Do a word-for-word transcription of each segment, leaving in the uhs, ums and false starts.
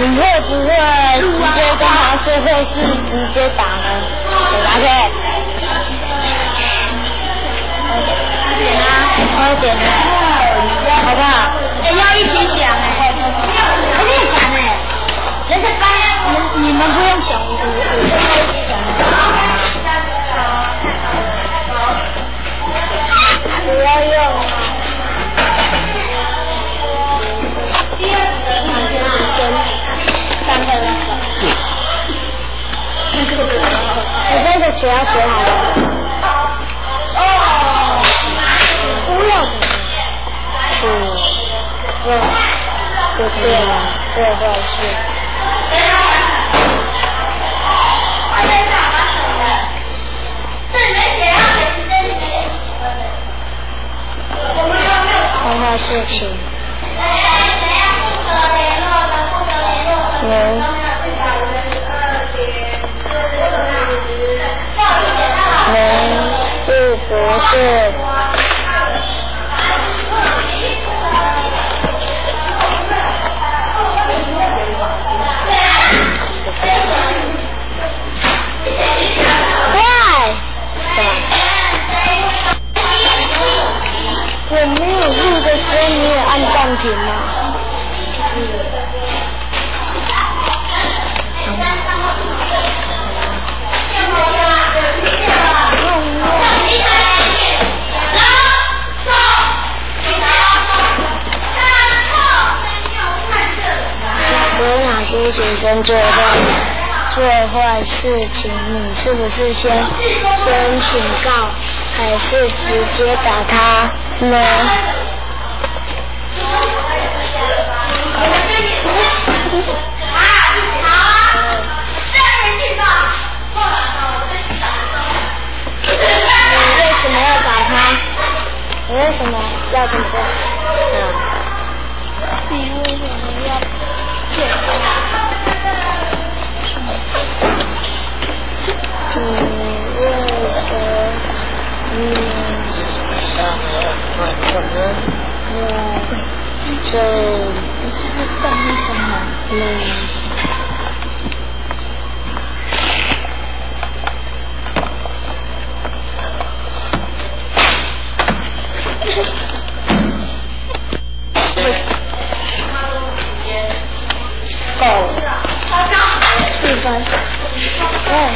你会不会直接跟他说，或是直接打呢？手打开。快点啊！好不好？哎，要一起想哎，不用想哎，人家班你你们不用想，我我我想。不要用啊！第二个跟三个人我这个学要写好了。哦，不要不不不对了，对对是。画画事情。能能是不是？我没有录的时候，你也按暂停吗？有哪些学生做坏做坏事情？你是不是先先警告，还是直接打他呢？你为什么要打他？你为什么要这么做？嗯。你为什么要骗他？你为什么？嗯。可能我就干什么呢？够四分。对。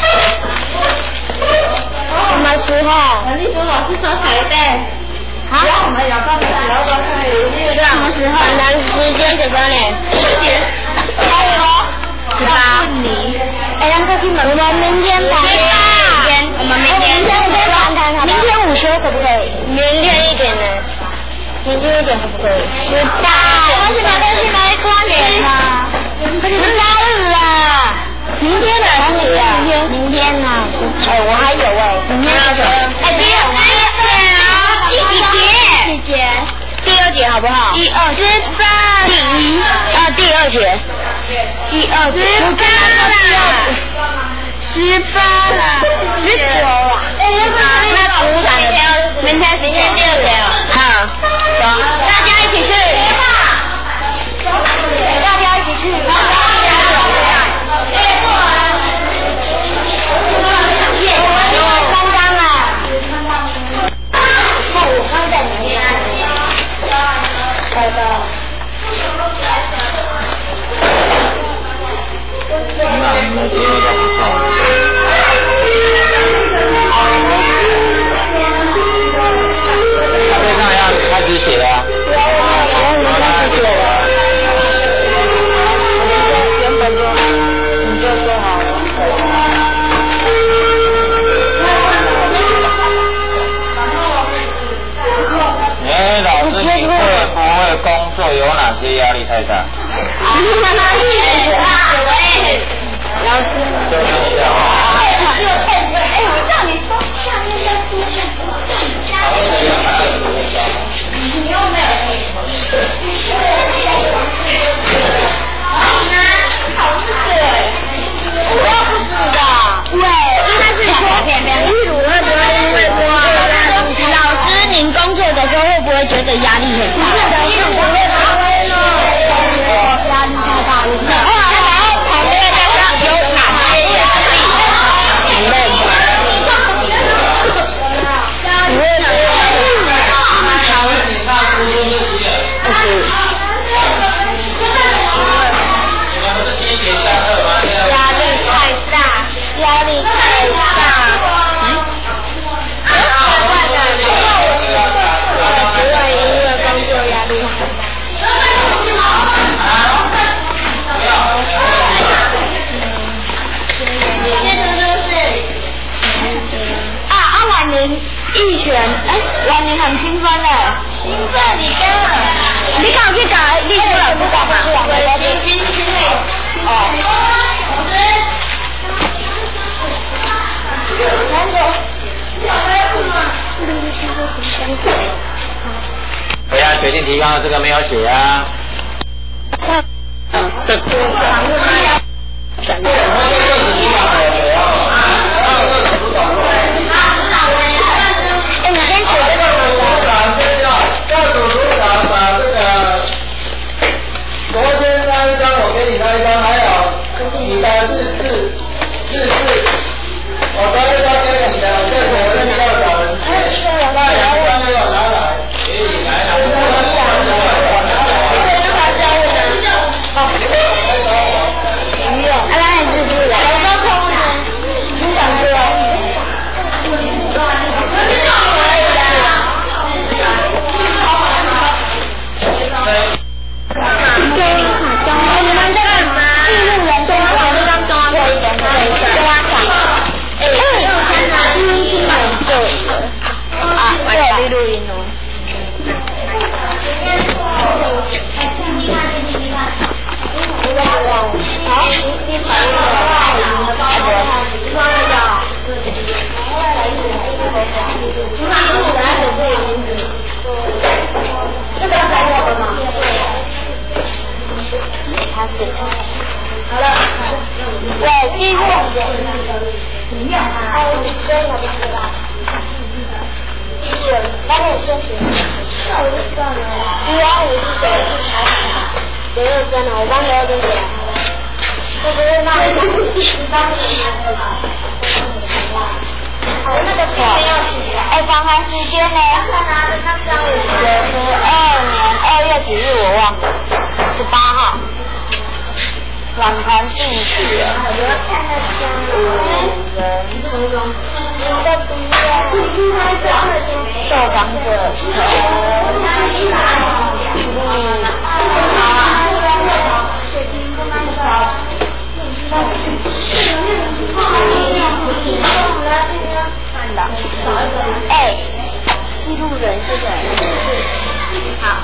什么时候？你说老师说谁的？好，我们要到是什么时候？很长时间，几多年？十年。还有十八。你。哎，让他去门。我们明天谈。明天。我们明天。明天我们谈谈好。明天午休可不可以？明天一点呢？明天一点可不可以？十八。我去把东西拿来快点啊！十八日啊！明天的。明天。明天呢？哎，我还有哎。明天那个。哎，第二第第几节？几节？第二节好不好？第二。十八。第一。啊，第二节。第二节。十八啦。十八啦。十九啦。好，那鼓掌明天明天明天第二节了。好，走，大家一起去。大家一起去。好的。 对上要开始写了。 我我我开始写了。原本就你就说好了。 哎，老师，你会不会工作有哪些压力太大？ 老师， 休息一下。 哎，我叫你说下面要多下。你又没有考试对，我要不知道。对，应该是说，例如那个会不会老师您工作的时候会不会觉得压力很大？不是的，是不会不会咯。压力太大，你知道。 你搞去搞，你不老师搞嘛？哦。 对呀，决定提纲的这个没有写啊。 嗯，这个。哎，你先写这个。 要主组长把这个昨天那一张我给你那一张，还有你的日志日志，我昨天发给你的，这个我是要找人写，那两张没有拿来，给你来了。 阿拉日志的。录音哦。好，你跑了。这个还有吗？他是。好了。对，记住。哎，你先了不是吧？那我先写。那我就算了。一二五是谁？谁又真的？我帮你要多写。我不是那个。你帮我写。那个谁要写？哎，访谈时间呢？九十二年二月几日我忘了，十八号。访谈地址。五人。你的主任。受访者陈。哎，记录人是谁？好。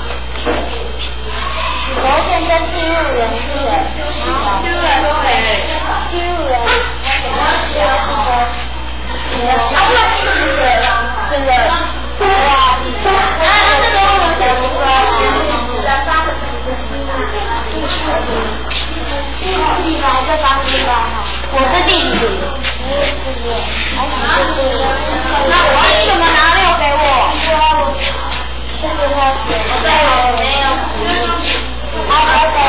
昨天跟记录人是谁？记录人是谁？记录人。啊，不是记录是谁了？这个。哇，啊，这个我写不出来了。地来这张地方哈，我是地址。那我为什么拿六给我？这个他写的。对，我没有。好好的，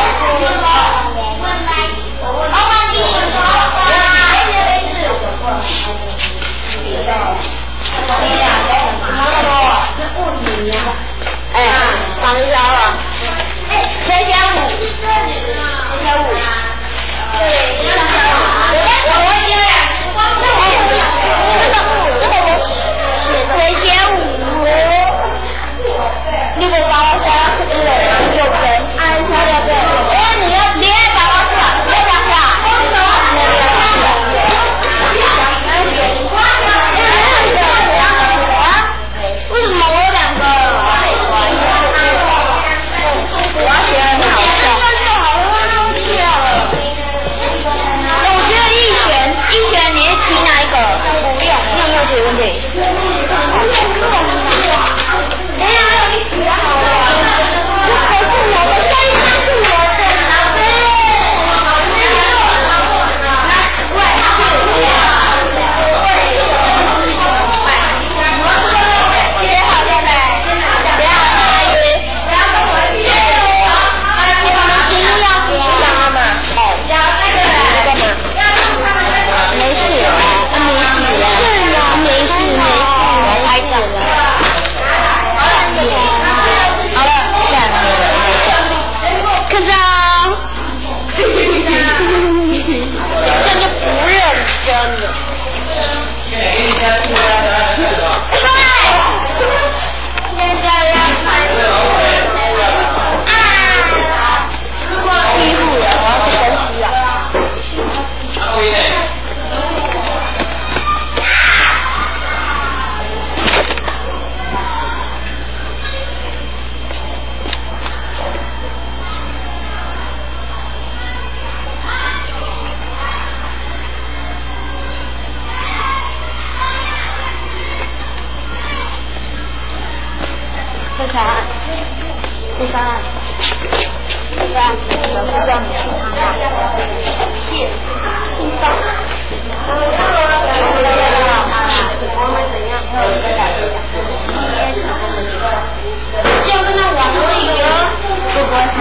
老板，你说话。 叫你去看看。这样跟他玩了一个，不关系。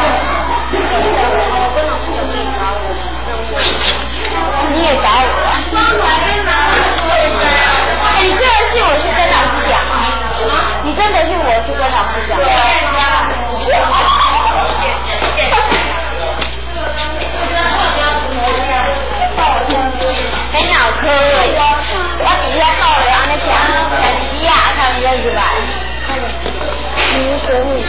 你也找我？哎，你这个信我去跟老师讲啊？你真的信我去跟老师讲？很脑壳的，我底下到了安尼听，但是啊，他们就入来。你说你的，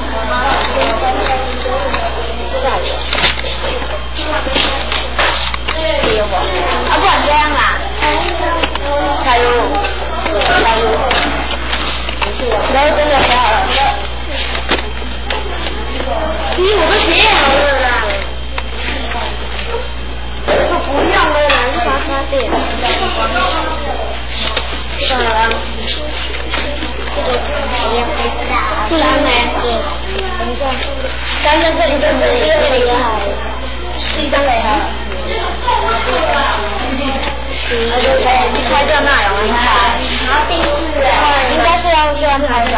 对不？啊，不然这样啦，加油，加油，然后真的太好了。咦，我都写好了啦。我不用了啦，是发发电。算了啦。不然呢？等一下，刚刚这里就是一个雷哈，是一张雷哈。你拍照那有没有拍？应该是要这样拍吧。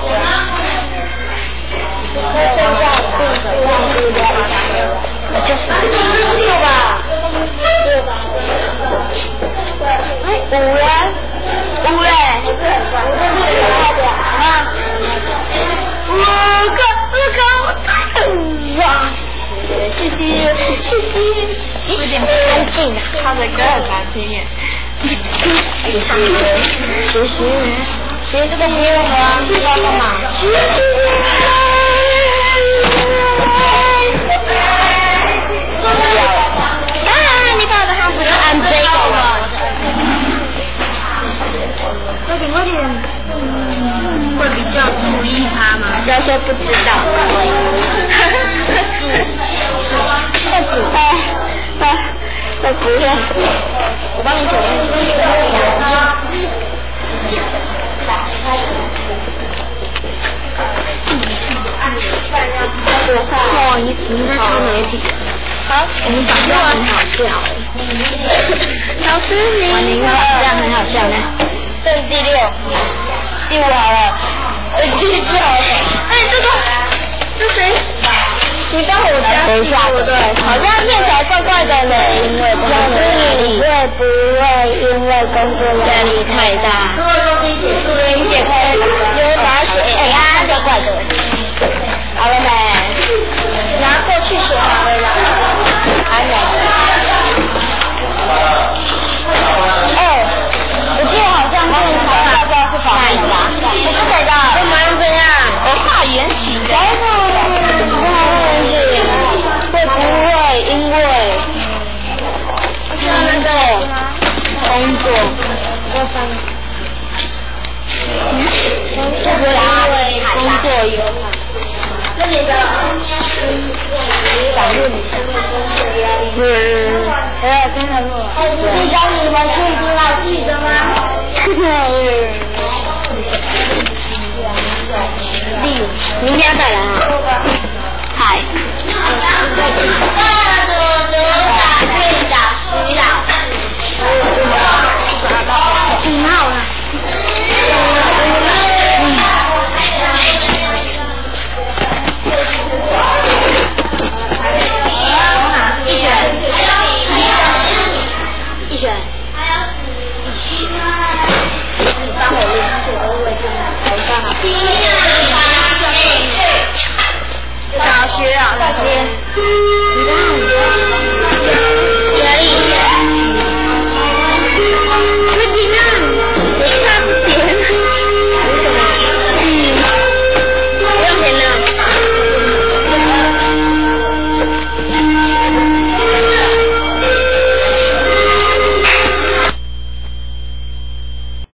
剩下六个，就是六吧，六吧。哎，五嘞，五嘞，五个，啊，五个，五个，哇！谢谢，谢谢，有点不安静啊，唱的歌很难听耶。谢谢，谢谢，谢谢这个朋友们，知道了吗？谢谢。啊！你把我的汉服都安这个了。快点，快点。会比较注意他吗？要说不知道。哎哎哎，我不会，我帮你选。不好意思，那他媒体。好，我们讲这样很好笑。老师你好，这样很好笑呢。这是第六，第五好了，呃，第七好了。哎，这个，这谁？你帮我加等一下，对不对？好像念起来怪怪的呢。因为老师，你会不会因为工作压力太大？如果说你写作业写太大，就会把它写哎呀，就怪的。好了没？拿过去写好了啦。还没。哦，我记得好像是好像不知道是法律吧？我不知道。干嘛要这样？我画圆形的。会不会因为工作工作工作工作有这里的导入你生活中的压力？嗯，哎呀，真的录了。是教你们去读老戏的吗？第五，明天再来啊。嗨。